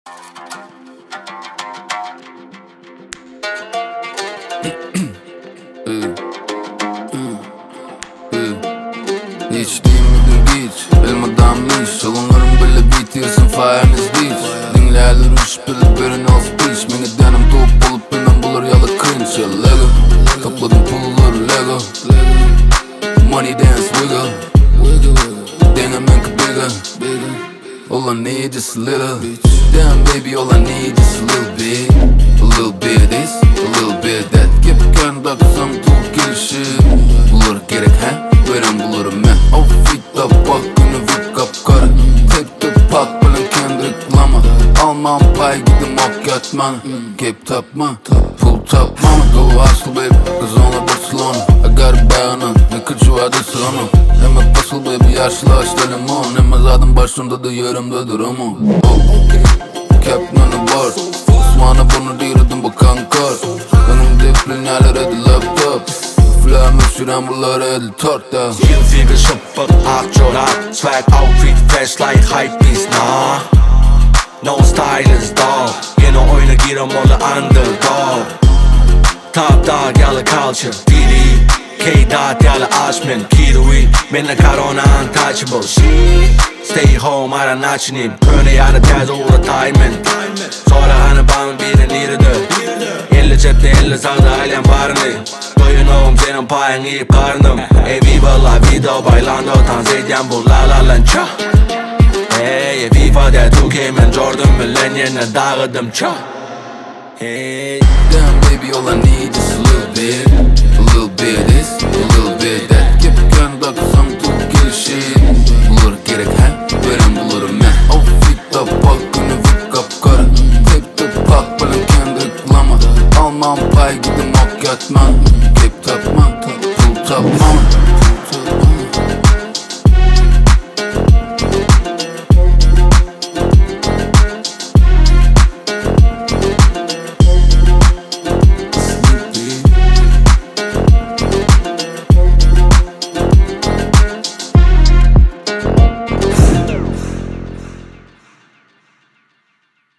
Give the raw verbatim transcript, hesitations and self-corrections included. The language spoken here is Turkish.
Hiç değil midir geç, elmadan iş. Salonlarım böyle bitiyorsun, firemiz beach. Dinlerler üç bile birin az bitch. Beni denim top olup benden bulur yalı cringe. Ya Lego, topladım pulları Lego. Money dance wiggle, denemen ki bigger. All I need is a little. Damn baby, all I need is a little bit. A little bit this, a little bit that. Gibi kendi aksam tut girişi. Bulur gerek he, veren bulurum ben. Outfit da bak günü vip kapkara. Tep tep pak belen kendi reklama. Almam pay gidim ok yatman. Kep tapma, pull tapma. Go hustle baby, cause only Barcelona. I got a bayanan, ne kıcı vardı sırama. Hemen basıl baby, yaşlı açta limon. Hemen zaten başımda da yerimdedir ama oh. Captain bar, Osman'a bunu değirdim bakan kar. Benim diplinyalar edi laptop. Flamme süren bunlar edi torta. Figure şıppık, ak çorap. Swag outfit fresh like hype beast nah. No style is dog. Yeni oyuna girem onu underdog. Top dog yalı culture D D K-Dot yalı Ashman Kiwi Minna Corona untouchable shit. Stay home ara naçinim. Öne yarı tez uğra timen. Sonra hani bana birini nirdi. elli cepte elli sağda alem barını. Doyunuğum senin payın iyi karnım. E viva la vida bailando dans edyen bu la la lança. Hey FIFA'da two K men Jordan bilen yerine dağıdım ça. Hey damn baby, all I need is a little bit. A little bit this, a little bit that. Gibi kendi aksam tut girişi. Bulur gerek he, veren bulurum ben. Outfit da bak günü vip kapkara. Tep tep pak belen kendi reklama. Almam pay gidim ok yatman. Kep tapma, pull tapma.